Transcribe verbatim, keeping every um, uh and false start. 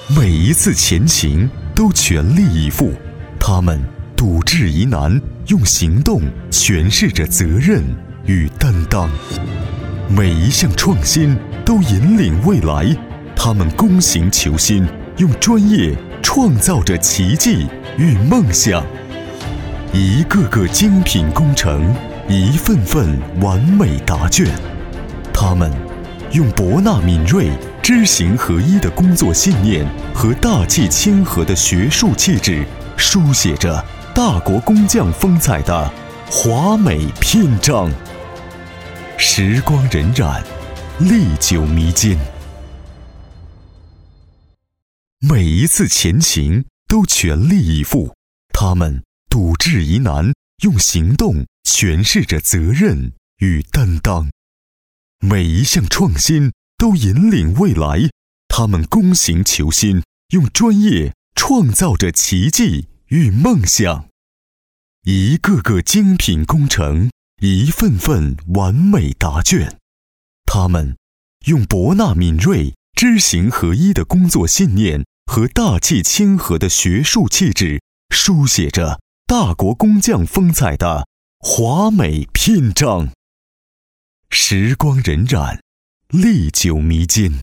每一次前行都全力以赴，他们笃志疑难，用行动诠释着责任与担当。每一项创新都引领未来，他们躬行求新，用专业创造着奇迹与梦想。一个个精品工程，一份份完美答卷。他们用博纳敏锐、知行合一的工作信念和大气谦和的学术气质，书写着大国工匠风采的华美篇章。时光荏苒，历久弥坚。每一次前行都全力以赴，他们笃志疑难，用行动诠释着责任与担当。每一项创新都引领未来，他们躬行求新，用专业创造着奇迹与梦想。一个个精品工程，一份份完美答卷。他们用博纳敏锐、知行合一的工作信念和大气谦和的学术气质，书写着大国工匠风采的华美篇章。时光荏苒，历久弥坚。